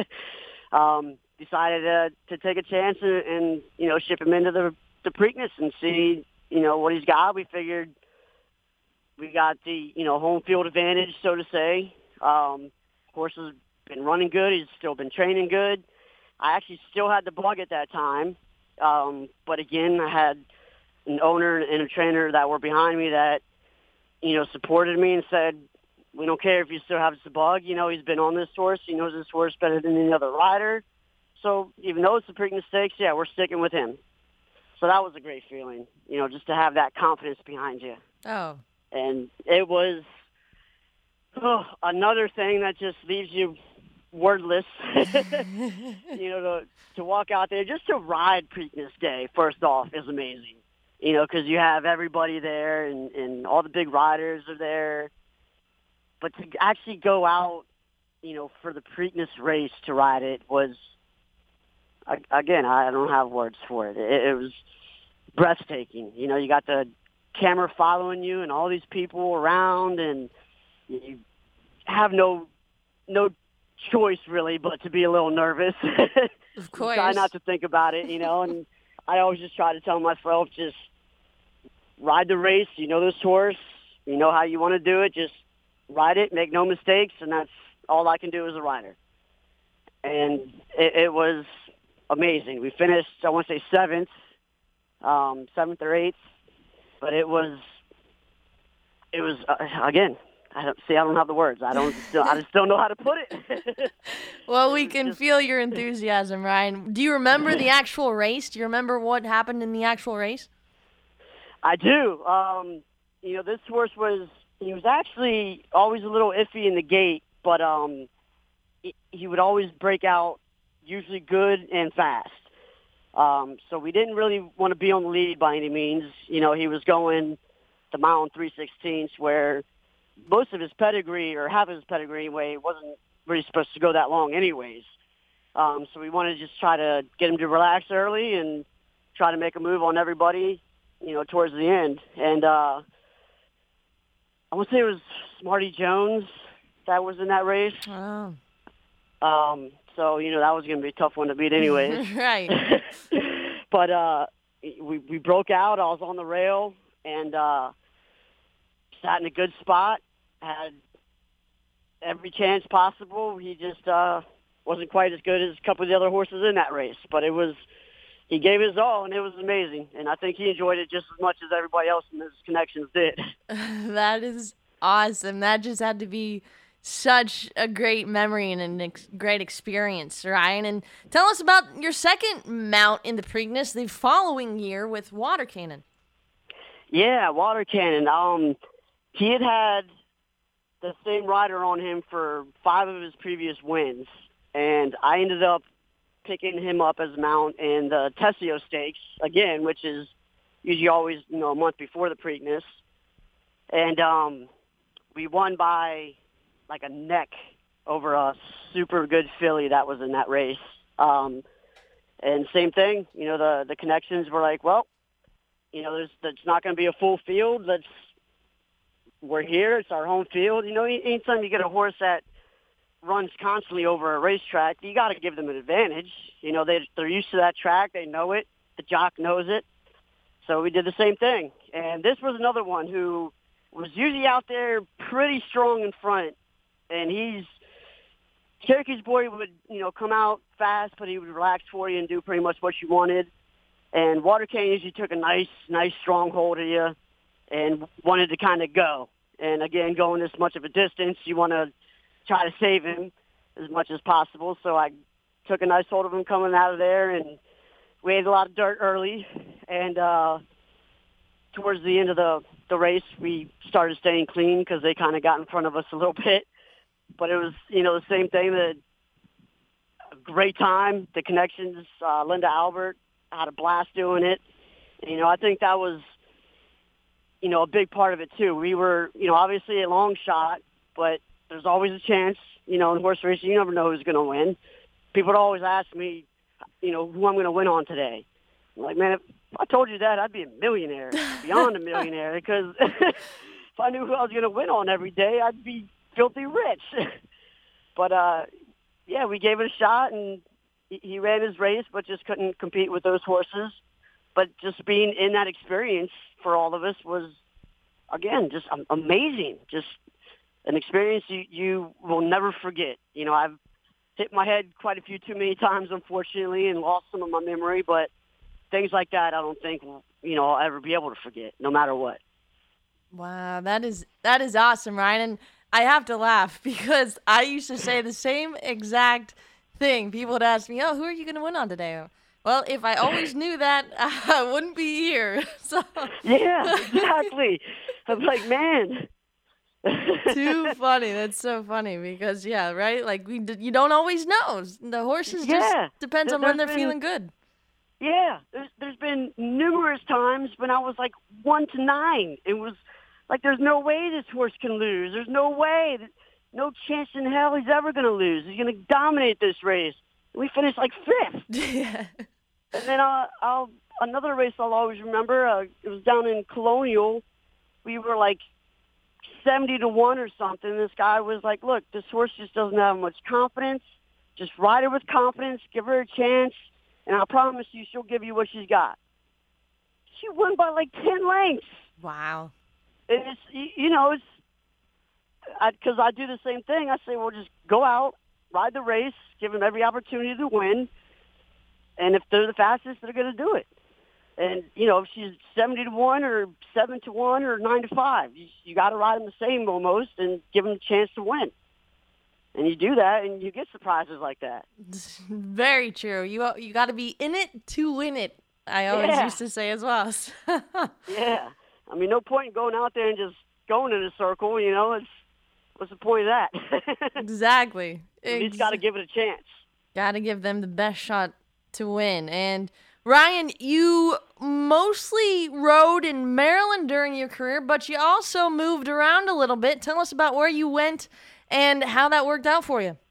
um, decided uh, to take a chance and, and, you know, ship him into the, the Preakness and see, you know, what he's got. We figured we got the, you know, home field advantage, so to say. Um, horse has been running good. He's still been training good. I actually still had the bug at that time. Um, but, again, I had an owner and a trainer that were behind me that, you know, supported me and said, we don't care if you still have the bug. You know, he's been on this horse. He knows this horse better than any other rider. So even though it's the Preakness Stakes, yeah, we're sticking with him. So that was a great feeling, you know, just to have that confidence behind you. Oh. And it was oh, another thing that just leaves you wordless, you know, to, to walk out there, just to ride Preakness Day, first off, is amazing. You know, because you have everybody there and, and all the big riders are there. But to actually go out, you know, for the Preakness race to ride it was, again, I don't have words for it. It, it was breathtaking. You know, you got the camera following you and all these people around, and you have no no choice, really, but to be a little nervous. Of course. Try not to think about it, you know, and I always just try to tell myself, just ride the race. You know this horse. You know how you want to do it. Just ride it, make no mistakes, and that's all I can do as a rider. And it, it was amazing. We finished, I want to say seventh, um, seventh or eighth, but it was, it was uh, again. I don't see. I don't have the words. I don't. Still, I just don't know how to put it. Well, we can feel your enthusiasm, Ryan. Do you remember the actual race? Do you remember what happened in the actual race? I do. Um, you know, this horse was. He was actually always a little iffy in the gate, but um, he, he would always break out usually good and fast. Um, so we didn't really want to be on the lead by any means. You know, he was going the mile and three sixteenths, where most of his pedigree, or half of his pedigree anyway, wasn't really supposed to go that long anyways. Um, so we wanted to just try to get him to relax early and try to make a move on everybody, you know, towards the end. And uh, I want to say it was Smarty Jones that was in that race. Oh. Um, so, you know, that was going to be a tough one to beat anyways. Right. But uh, we, we broke out. I was on the rail and uh, sat in a good spot. Had every chance possible. He just uh, wasn't quite as good as a couple of the other horses in that race. But it was, he gave his all, and it was amazing. And I think he enjoyed it just as much as everybody else in his connections did. That is awesome. That just had to be such a great memory and a ex- great experience, Ryan. And tell us about your second mount in the Preakness the following year with Water Cannon. Yeah, Water Cannon. Um, he had had the same rider on him for five of his previous wins, and I ended up picking him up as a mount in the Tessio Stakes again, which is usually always, you know, a month before the Preakness. And um, we won by like a neck over a super good filly that was in that race. Um, and same thing, you know, the, the connections were like, well, you know, there's, it's not going to be a full field. Let's, we're here. It's our home field. You know, anytime you get a horse that runs constantly over a racetrack, you got to give them an advantage. You know, they, they're used to that track. They know it. The jock knows it. So we did the same thing. And this was another one who was usually out there pretty strong in front. And he's, Syracuse's Boy would, you know, come out fast, but he would relax for you and do pretty much what you wanted. And Water Cannon usually took a nice, nice strong hold of you and wanted to kind of go. And again, going this much of a distance, you want to try to save him as much as possible. So I took a nice hold of him coming out of there, and we had a lot of dirt early. And uh, towards the end of the, the race, we started staying clean because they kind of got in front of us a little bit. But it was, you know, the same thing, that a great time, the connections. uh, Linda Albert had a blast doing it. And, you know, I think that was, you know, a big part of it too. We were, you know, obviously a long shot, but there's always a chance, you know, in horse racing, you never know who's going to win. People would always ask me, you know, who I'm going to win on today. I'm like, man, if I told you that, I'd be a millionaire, beyond a millionaire, because if I knew who I was going to win on every day, I'd be filthy rich. But, uh, yeah, we gave it a shot, and he, he ran his race, but just couldn't compete with those horses. But just being in that experience for all of us was, again, just amazing. Just an experience you, you will never forget. You know, I've hit my head quite a few too many times, unfortunately, and lost some of my memory. But things like that, I don't think, you know, I'll ever be able to forget, no matter what. Wow, that is that is awesome, Ryan. And I have to laugh because I used to say the same exact thing. People would ask me, oh, who are you going to win on today? Well, if I always knew that, I wouldn't be here. So yeah, exactly. I'm like, man. Too funny. That's so funny because, yeah, right? Like, we you don't always know. The horses yeah. just depends on when they're been, feeling good. Yeah. There's, there's been numerous times when I was like one to nine. It was like, there's no way this horse can lose. There's no way. No chance in hell he's ever going to lose. He's going to dominate this race. We finished like fifth. Yeah. And then uh, I'll, another race I'll always remember, uh, it was down in Colonial. We were like seventy to one or something. This guy was like, look, this horse just doesn't have much confidence. Just ride her with confidence. Give her a chance. And I promise you she'll give you what she's got. She won by like ten lengths. Wow. And it's, you know, it's, because I, I do the same thing. I say, well, just go out, ride the race, give them every opportunity to win. And if they're the fastest, they're going to do it. And, you know, if she's seventy to one or seven to one or nine to five, you, you got to ride them the same almost and give them a chance to win. And you do that, and you get surprises like that. Very true. You you got to be in it to win it, I always yeah. used to say as well. Yeah. I mean, no point in going out there and just going in a circle, you know. It's what's the point of that? Exactly. You just got to give it a chance. Got to give them the best shot to win. And Ryan, you mostly rode in Maryland during your career, but you also moved around a little bit. Tell us about where you went and how that worked out for you.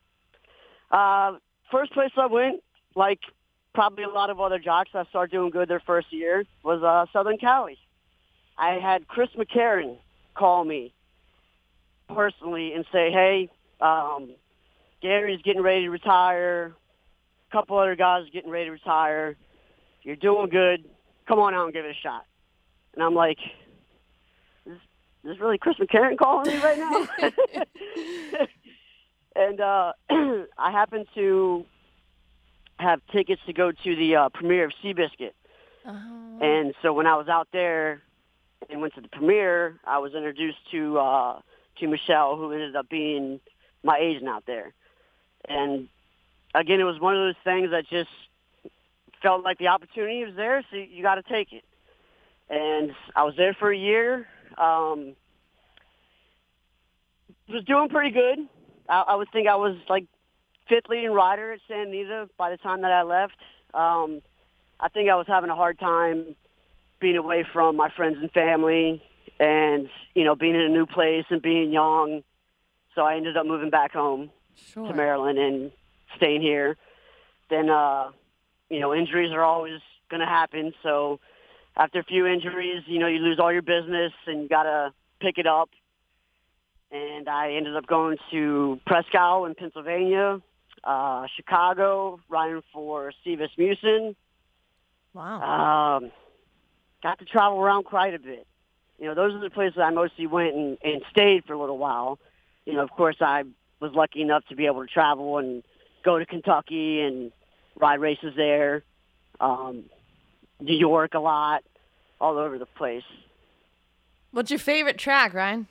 Uh, first place I went, like probably a lot of other jocks that started doing good their first year, was uh, Southern Cali. I had Chris McCarron call me personally and say, hey, um, Gary's getting ready to retire. A couple other guys getting ready to retire. You're doing good. Come on out and give it a shot. And I'm like, is this really Chris McCarron calling me right now? And uh, I happened to have tickets to go to the uh, premiere of Seabiscuit. Uh-huh. And so when I was out there and went to the premiere, I was introduced to uh, to Michelle, who ended up being my agent out there. And again, it was one of those things that just felt like the opportunity was there, so you got to take it. And I was there for a year. Um, was doing pretty good. I, I would think I was like fifth leading rider at Santa Anita by the time that I left. Um, I think I was having a hard time being away from my friends and family and, you know, being in a new place and being young. So I ended up moving back home sure. to Maryland and staying here. Then, uh, you know, injuries are always going to happen. So after a few injuries, you know, you lose all your business and you got to pick it up. And I ended up going to Presque in Pennsylvania, uh, Chicago, riding for Steve Asmussen. Wow. Um, got to travel around quite a bit. You know, those are the places I mostly went and, and stayed for a little while. You know, of course, I was lucky enough to be able to travel and go to Kentucky and ride races there, um, New York a lot, all over the place. What's your favorite track, Ryan?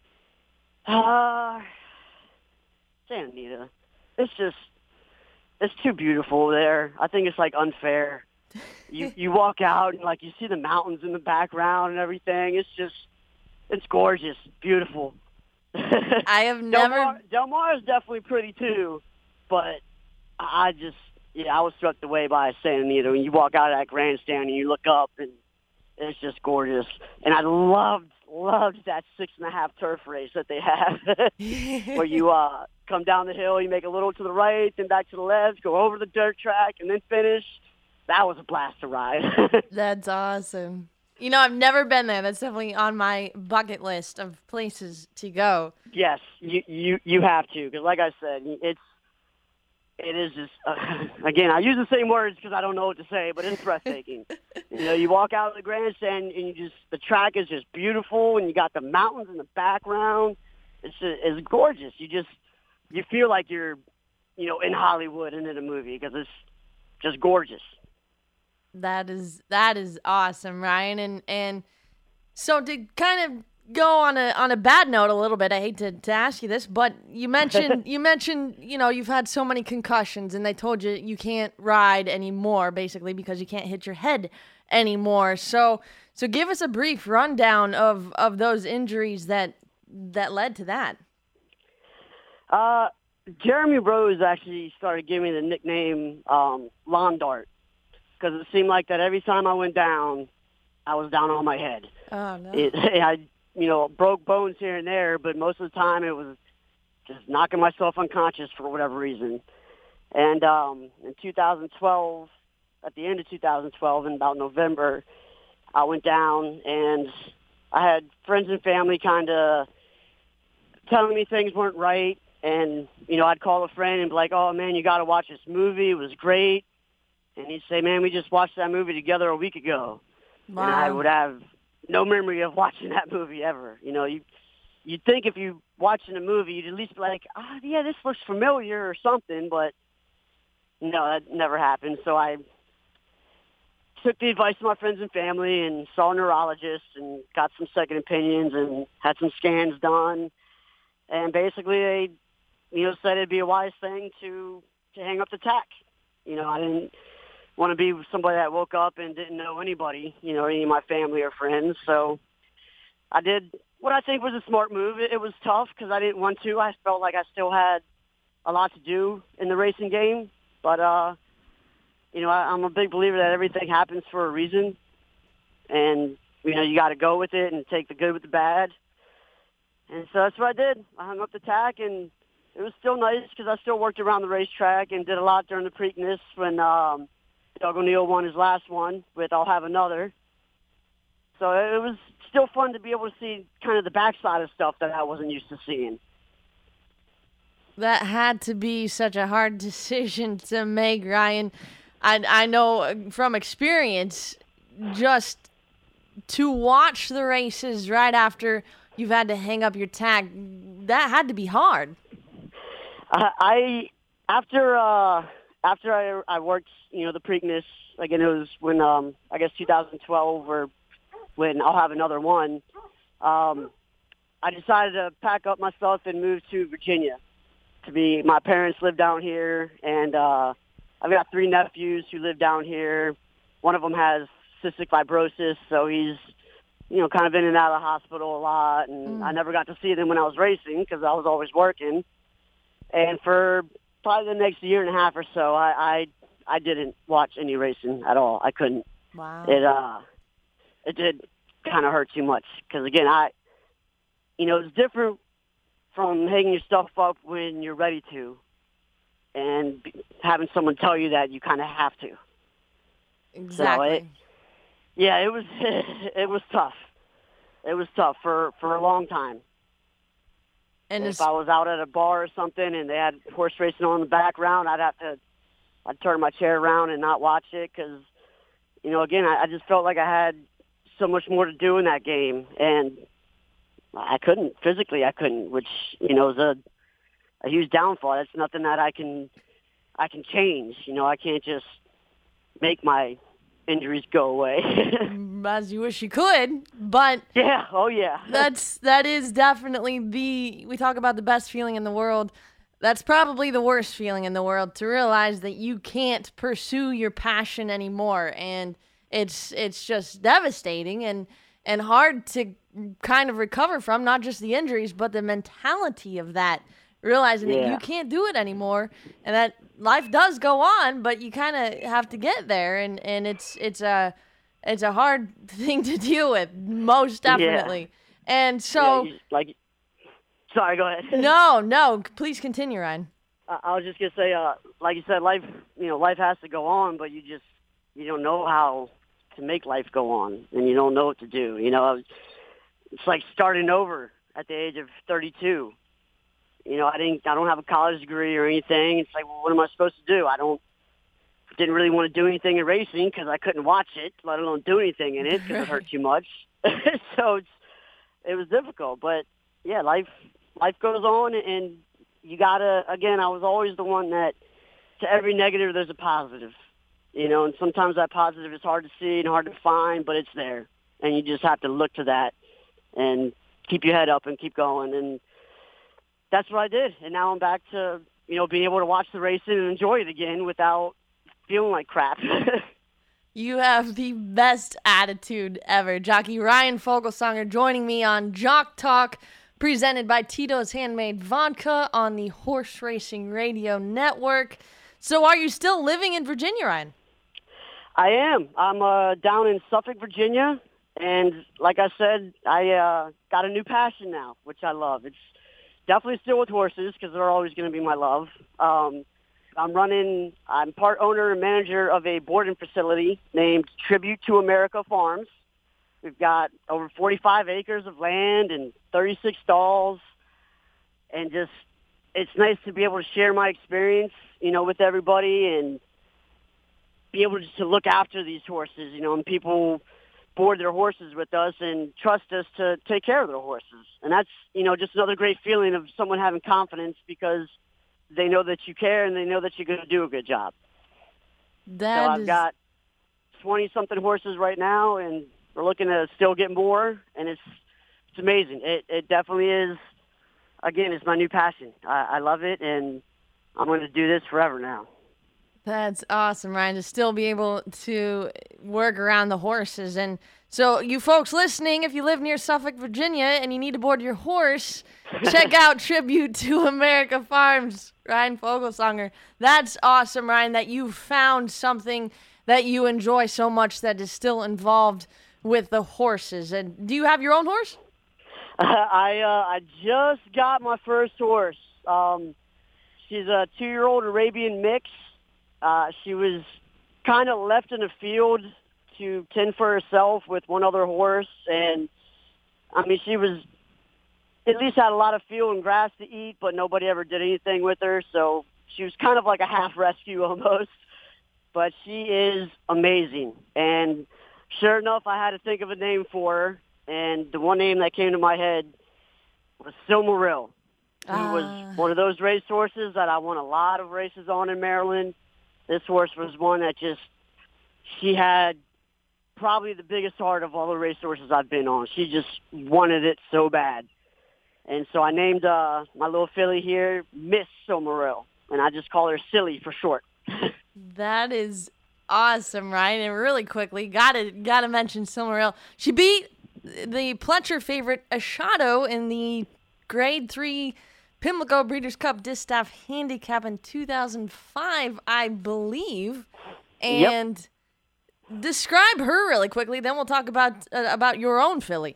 Uh, Santa Anita. It's just, it's too beautiful there. I think it's like unfair. You you walk out and like you see the mountains in the background and everything. It's just, it's gorgeous, beautiful. I have never. Del Mar, Del Mar is definitely pretty too, but I just, yeah, I was struck away by Santa Anita. When you walk out of that grandstand and you look up, and it's just gorgeous. And I loved, loved that six and a half turf race that they have, where you uh, come down the hill, you make a little to the right, then back to the left, go over the dirt track, and then finish. That was a blast to ride. That's awesome. You know, I've never been there. That's definitely on my bucket list of places to go. Yes, you you, you have to, because like I said, it's it is just uh, again, I use the same words because I don't know what to say, but it's breathtaking. You know, you walk out of the grandstand and you just the track is just beautiful, and you got the mountains in the background. It's just, it's gorgeous. You just you feel like you're you know in Hollywood and in a movie because it's just gorgeous. That is that is awesome, Ryan. And and so to kind of go on a on a bad note a little bit, I hate to, to ask you this, but you mentioned you mentioned, you know, you've had so many concussions and they told you you can't ride anymore basically because you can't hit your head anymore. So so give us a brief rundown of, of those injuries that that led to that. Uh Jeremy Rose actually started giving me the nickname um, Lawn Dart. Because it seemed like that every time I went down, I was down on my head. Oh, no. It, I, you know, broke bones here and there, but most of the time it was just knocking myself unconscious for whatever reason. And um, in two thousand twelve, at the end of two thousand twelve, in about November, I went down, and I had friends and family kind of telling me things weren't right. And, you know, I'd call a friend and be like, oh, man, you got to watch this movie. It was great. And he'd say, man, we just watched that movie together a week ago. Wow. And I would have no memory of watching that movie ever. You know, you, you'd think if you watching a movie, you'd at least be like, oh, yeah, this looks familiar or something. But, no, that never happened. So I took the advice of my friends and family and saw a neurologist and got some second opinions and had some scans done. And basically they, you know, said it'd be a wise thing to, to hang up the tack. You know, I didn't want to be somebody that woke up and didn't know anybody, you know, any of my family or friends. So I did what I think was a smart move. It, it was tough because I didn't want to. I felt like I still had a lot to do in the racing game. But, uh, you know, I, I'm a big believer that everything happens for a reason. And, you know, you got to go with it and take the good with the bad. And so that's what I did. I hung up the tack, and it was still nice because I still worked around the racetrack and did a lot during the Preakness when um, Doug O'Neill won his last one with I'll Have Another. So it was still fun to be able to see kind of the backside of stuff that I wasn't used to seeing. That had to be such a hard decision to make, Ryan. I, I know from experience, just to watch the races right after you've had to hang up your tag, that had to be hard. Uh, Uh, I after uh, after I I worked, you know, the Preakness again. It was when um, I guess two thousand twelve or when I'll have another one. Um, I decided to pack up my stuff and move to Virginia. To be, my parents live down here, and uh, I've got three nephews who live down here. One of them has cystic fibrosis, so he's, you know, kind of in and out of the hospital a lot, and mm. I never got to see them when I was racing because I was always working. And for probably the next year and a half or so, I I, I didn't watch any racing at all. I couldn't. Wow. It uh, it did kind of hurt too much because again, I, you know, it's different from hanging your stuff up when you're ready to, and having someone tell you that you kind of have to. Exactly. So it, yeah, it was it was tough. It was tough for, for a long time. And if I was out at a bar or something and they had horse racing on in the background, I'd have to I'd turn my chair around and not watch it because, you know, again, I, I just felt like I had so much more to do in that game, and I couldn't physically. I couldn't, which, you know, is a a huge downfall. That's nothing that I can I can change. You know, I can't just make my injuries go away. As you wish you could, but yeah, oh yeah. that's that is definitely the we talk about the best feeling in the world. That's probably the worst feeling in the world, to realize that you can't pursue your passion anymore, and it's it's just devastating and and hard to kind of recover from, not just the injuries, but the mentality of that, realizing yeah. that you can't do it anymore, and that life does go on, but you kind of have to get there, and, and it's it's a it's a hard thing to deal with, most definitely. Yeah. And so, yeah, you, like, sorry, go ahead. no, no, please continue, Ryan. I, I was just gonna say, uh, like you said, life, you know, life has to go on, but you just you don't know how to make life go on, and you don't know what to do. You know, it's like starting over at the age of thirty-two. You know, I didn't. I don't have a college degree or anything. It's like, well, what am I supposed to do? I don't. Didn't really want to do anything in racing because I couldn't watch it, let alone do anything in it because it hurt too much. So it's, it was difficult. But yeah, life life goes on, and you gotta. Again, I was always the one that to every negative there's a positive. You know, and sometimes that positive is hard to see and hard to find, but it's there, and you just have to look to that and keep your head up and keep going. And that's what I did. And now I'm back to, you know, being able to watch the racing and enjoy it again without feeling like crap. You have the best attitude ever. Jockey Ryan Fogelsonger joining me on Jock Talk, presented by Tito's Handmade Vodka on the Horse Racing Radio Network. So are you still living in Virginia, Ryan? I am. I'm uh, down in Suffolk, Virginia. And like I said, I uh, got a new passion now, which I love. It's definitely still with horses because they're always going to be my love. Um, I'm running, I'm part owner and manager of a boarding facility named Tribute to America Farms. We've got over forty-five acres of land and thirty-six stalls. And just, it's nice to be able to share my experience, you know, with everybody and be able to look after these horses, you know, and people board their horses with us and trust us to take care of their horses. And that's, you know, just another great feeling of someone having confidence because they know that you care and they know that you're going to do a good job. That so I've is... got twenty-something horses right now, and we're looking to still get more, and it's it's amazing. It, it definitely is, again, it's my new passion. I, I love it, and I'm going to do this forever now. That's awesome, Ryan, to still be able to work around the horses. And so you folks listening, if you live near Suffolk, Virginia, and you need to board your horse, check out Tribute to America Farms, Ryan Fogelsonger. That's awesome, Ryan, that you found something that you enjoy so much that is still involved with the horses. And do you have your own horse? Uh, I uh, I just got my first horse. Um, she's a two-year-old Arabian mix. Uh, she was kind of left in the field to tend for herself with one other horse, and I mean, she was at least had a lot of field and grass to eat, but nobody ever did anything with her, so she was kind of like a half rescue almost. But she is amazing, and sure enough, I had to think of a name for her, and the one name that came to my head was Silmaril. who uh. was one of those racehorses that I won a lot of races on in Maryland. This horse was one that just, she had probably the biggest heart of all the racehorses I've been on. She just wanted it so bad. And so I named uh, my little filly here Miss Silmaril, and I just call her Silly for short. That is awesome, Ryan. And really quickly, gotta gotta mention Silmaril. She beat the Pletcher favorite Ashado in the Grade Three Pimlico Breeders' Cup Distaff Handicap in two thousand five, I believe. And yep. Describe her really quickly. Then we'll talk about uh, about your own filly.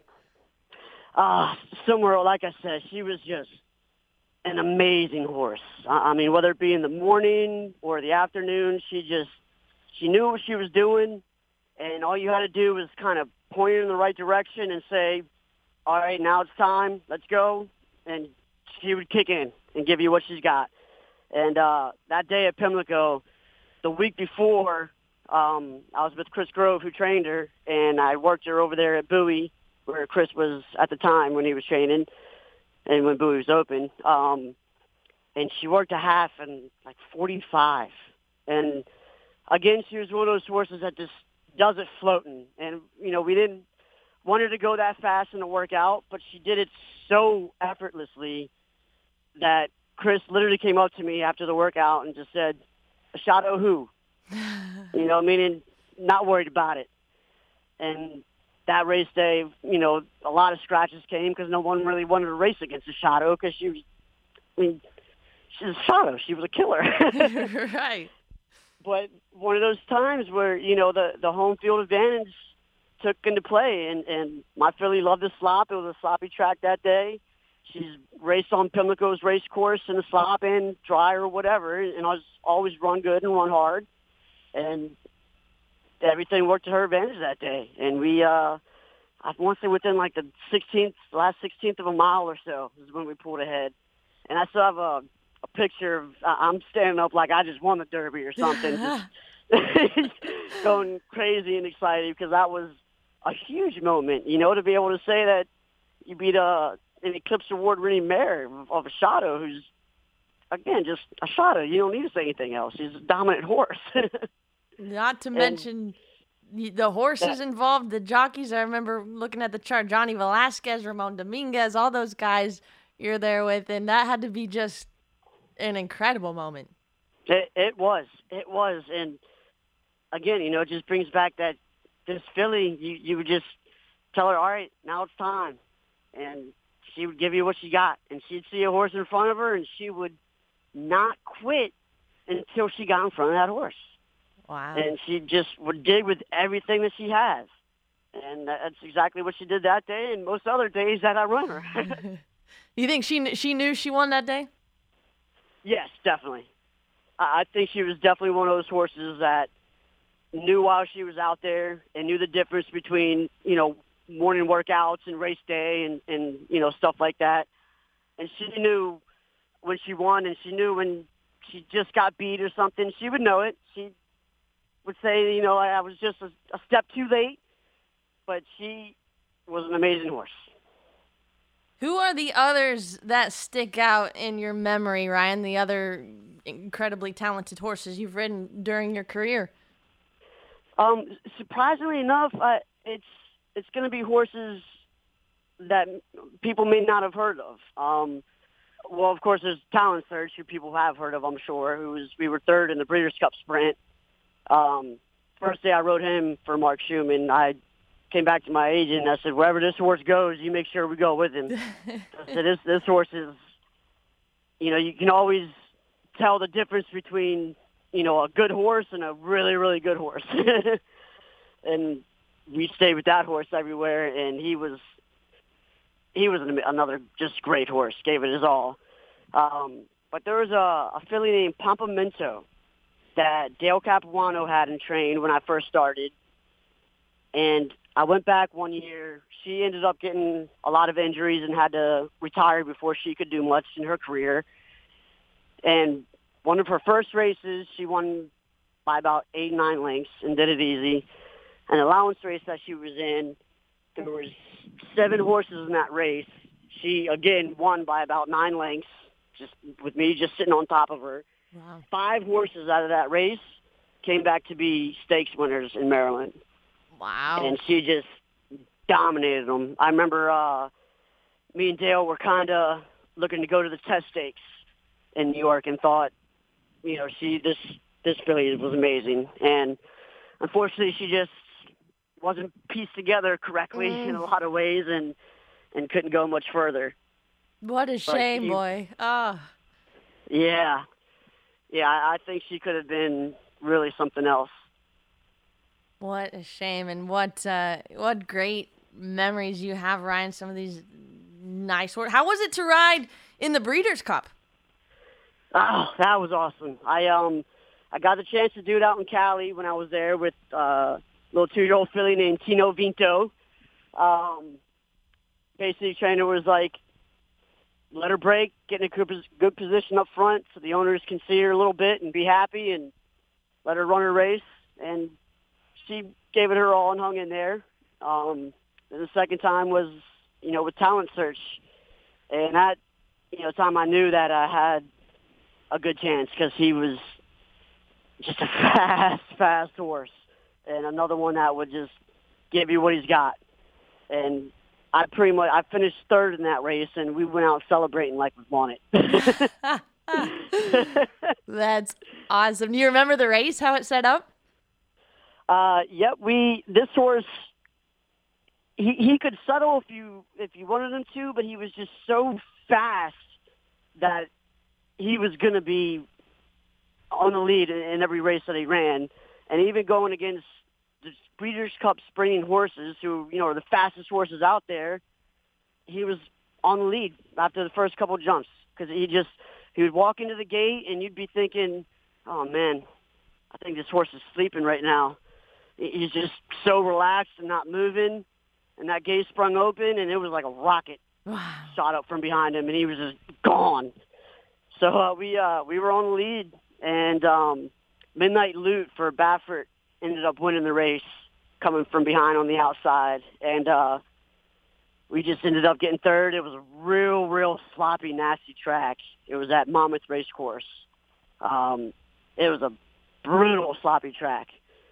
Uh, Silmaril, like I said, she was just an amazing horse. I mean, whether it be in the morning or the afternoon, she just, she knew what she was doing, and all you had to do was kind of point her in the right direction and say, all right, now it's time, let's go, and she would kick in and give you what she's got. And uh, that day at Pimlico, the week before, um, I was with Chris Grove, who trained her, and I worked her over there at Bowie, where Chris was at the time when he was training and when Bowie was open. Um, and she worked a half in like forty-five. And again, she was one of those horses that just does it floating. And, you know, we didn't want her to go that fast in the workout, but she did it so effortlessly that Chris literally came up to me after the workout and just said, Ashado who? You know, meaning not worried about it. And that race day, you know, a lot of scratches came because no one really wanted to race against Ashado because she was, I mean, she was Ashado. She was a killer. Right. But one of those times where, you know, the, the home field advantage took into play, and, and my filly loved the slop. It was a sloppy track that day. She's raced on Pimlico's race course in the slop and dry or whatever, and I was always run good and run hard. And everything worked to her advantage that day. And we, uh, I want to say within like the sixteenth, last sixteenth of a mile or so is when we pulled ahead. And I still have a, a picture of, uh, I'm standing up like I just won the Derby or something, just going crazy and excited because that was a huge moment, you know, to be able to say that you beat a, an Eclipse Award winning mare of, of Ashado, who's, again, just Ashado. You don't need to say anything else. He's a dominant horse. Not to mention and, the horses yeah. involved, the jockeys. I remember looking at the chart, Johnny Velasquez, Ramon Dominguez, all those guys you're there with, and that had to be just an incredible moment. It, it was. It was. And, again, you know, it just brings back that this filly, you, you would just tell her, all right, now it's time. And she would give you what she got. And she'd see a horse in front of her, and she would not quit until she got in front of that horse. Wow. And she just would dig with everything that she has. And that's exactly what she did that day and most other days that I run her. You think she she knew she won that day? Yes, definitely. I think she was definitely one of those horses that knew while she was out there and knew the difference between, you know, morning workouts and race day and, and you know, stuff like that. And she knew when she won, and she knew when she just got beat or something. She would know it. She would say, you know, I was just a, a step too late, but she was an amazing horse. Who are the others that stick out in your memory, Ryan, the other incredibly talented horses you've ridden during your career? Um, surprisingly enough, uh, it's it's going to be horses that people may not have heard of. Um, well, of course, there's Talon Surge, who people have heard of, I'm sure, who was, we were third in the Breeders' Cup Sprint. Um, first day I rode him for Mark Schumann, I came back to my agent and I said, wherever this horse goes, you make sure we go with him. I said, this, this horse is, you know, you can always tell the difference between, you know, a good horse and a really, really good horse. And we stayed with that horse everywhere, and he was, he was an, another just great horse, gave it his all. Um, but there was a, a filly named Pampamento that Dale Capuano had in train when I first started. And I went back one year. She ended up getting a lot of injuries and had to retire before she could do much in her career. And one of her first races, she won by about eight, nine lengths and did it easy. An allowance race that she was in, there was seven horses in that race. She, again, won by about nine lengths. just with me just sitting on top of her. Wow. Five horses out of that race came back to be stakes winners in Maryland. Wow. And she just dominated them. I remember uh, me and Dale were kind of looking to go to the test stakes in New York and thought, you know, she this this filly was amazing. And unfortunately, she just wasn't pieced together correctly mm. in a lot of ways and, and couldn't go much further. What a shame, she, boy. Oh. Yeah. Yeah, I, I think she could have been really something else. What a shame, and what uh, what great memories you have, Ryan. Some of these nice words. How was it to ride in the Breeders' Cup? Oh, that was awesome. I um I got the chance to do it out in Cali when I was there with uh, a little two-year-old filly named Tino Vinto. Um, basically, trainer was like, let her break, get in a good, good position up front so the owners can see her a little bit and be happy, and let her run her race. And she gave it her all and hung in there. Um, and the second time was, you know, with Talent Search. And that, you know, time I knew that I had a good chance because he was just a fast, fast horse. And another one that would just give you what he's got. And I pretty much, I finished third in that race, and we went out celebrating like we won it. That's awesome. Do you remember the race, how it set up? Uh, yep, we, this horse, he, he could settle if you, if you wanted him to, but he was just so fast that he was going to be on the lead in, in every race that he ran. And even going against the Breeders' Cup springing horses who, you know, are the fastest horses out there, he was on the lead after the first couple of jumps because he just, he would walk into the gate and you'd be thinking, oh, man, I think this horse is sleeping right now. He's just so relaxed and not moving, and that gate sprung open, and it was like a rocket wow. shot up from behind him, and he was just gone. So uh, we uh, we were on the lead, and um, Midnight Loot for Baffert ended up winning the race, coming from behind on the outside, and uh, we just ended up getting third. It was a real, real sloppy, nasty track. It was at Monmouth Racecourse. Um, it was a brutal, sloppy track.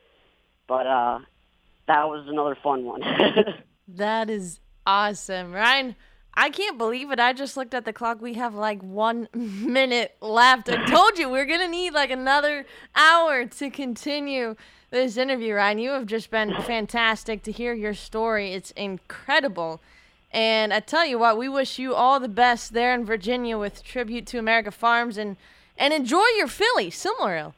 But uh, that was another fun one. That is awesome. Ryan, I can't believe it. I just looked at the clock. We have like one minute left. I told you we're going to need like another hour to continue this interview, Ryan. You have just been fantastic to hear your story. It's incredible. And I tell you what, we wish you all the best there in Virginia with Tribute to America Farms, and, and enjoy your filly, Silmaril.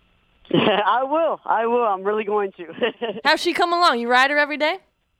I will. I will. I'm really going to. How's she come along? You ride her every day?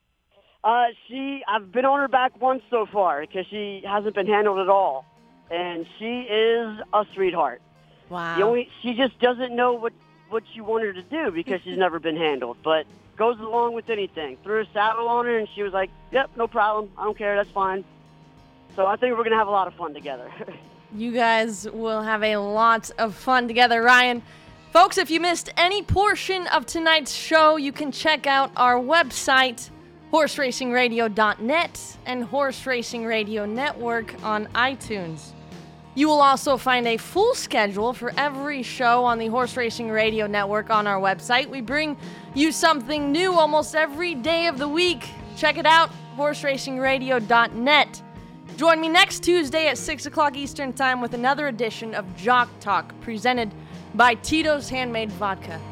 Uh, she, I've been on her back once so far because she hasn't been handled at all. And she is a sweetheart. Wow. The only, she just doesn't know what, what you want her to do because she's never been handled. But goes along with anything. Threw a saddle on her and she was like, yep, no problem. I don't care. That's fine. So I think we're going to have a lot of fun together. You guys will have a lot of fun together, Ryan. Folks, if you missed any portion of tonight's show, you can check out our website, horse racing radio dot net and Horse Racing Radio Network on iTunes. You will also find a full schedule for every show on the Horse Racing Radio Network on our website. We bring you something new almost every day of the week. Check it out, horse racing radio dot net. Join me next Tuesday at six o'clock Eastern Time with another edition of Jock Talk, presented by Tito's Handmade Vodka.